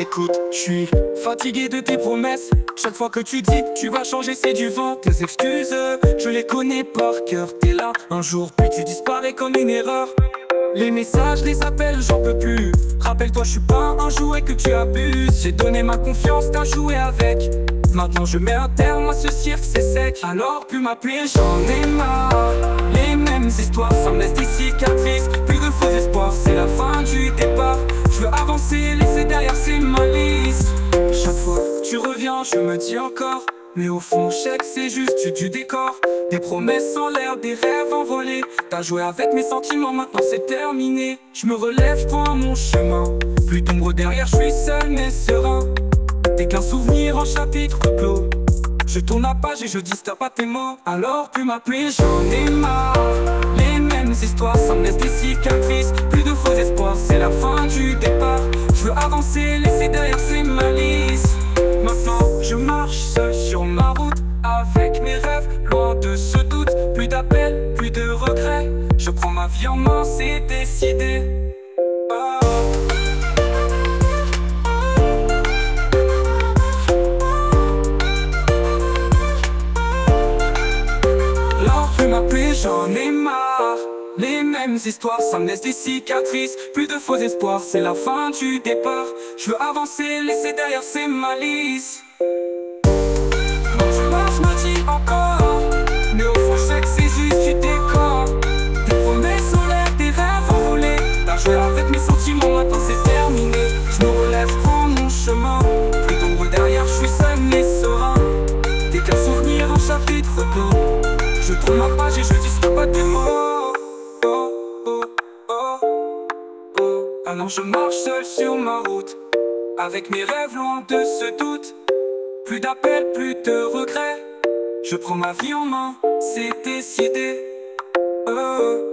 Écoute, je suis fatigué de tes promesses. Chaque fois que tu dis tu vas changer, c'est du vent. Tes excuses, je les connais par cœur. T'es là un jour, puis tu disparais comme une erreur. Les messages, les appels, j'en peux plus. Rappelle-toi, je suis pas un jouet que tu abuses. J'ai donné ma confiance, t'as joué avec. Maintenant je mets un terme à ce cirque, c'est sec. Alors plus m'appeler, j'en ai marre. Les mêmes histoires, ça me laisse des cicatrices. Plus de faux espoirs, c'est la fin du départ. Je veux avancer, laisser derrière ces malices. Chaque fois que tu reviens, je me dis encore. Mais au fond, je sais que c'est juste du décor. Des promesses en l'air, des rêves envolés. T'as joué avec mes sentiments, maintenant c'est terminé. Je me relève, prends mon chemin. Plus d'ombre derrière, je suis seul mais serein. T'es qu'un souvenir en chapitre clos. Je tourne la page et je disturbe pas tes mots. Alors plus m'appeler, j'en ai marre. Les mêmes histoires, ça me laisse des cicatrices. Plus de faux espoirs, c'est la fin du départ. Je veux avancer, laisser derrière ces malices. Maintenant je marche seul sur ma route, avec mes rêves, loin de ce doute. Plus d'appels, plus de regrets. Je prends ma vie en main, c'est décidé. Oh. Alors plus m'appeler, j'en ai marre. Les mêmes histoires, ça me laisse des cicatrices. Plus de faux espoirs, c'est la fin du départ. Je veux avancer, laisser derrière ces malices. Quand je marche, je me dis encore. Mais au fond, je sais que c'est juste du décor. Des promesses en l'air, des rêves envolés. T'as joué avec mes sentiments, maintenant c'est terminé. Je me relève, prends mon chemin. Plus d'ombre derrière, je suis seul mais serein. T'es qu'un souvenir, un chapitre clos. Je tourne ma page et je disturbe pas tes mots. Alors je marche seul sur ma route, avec mes rêves loin de ce doute. Plus d'appels, plus de regrets. Je prends ma vie en main, c'est décidé. Oh.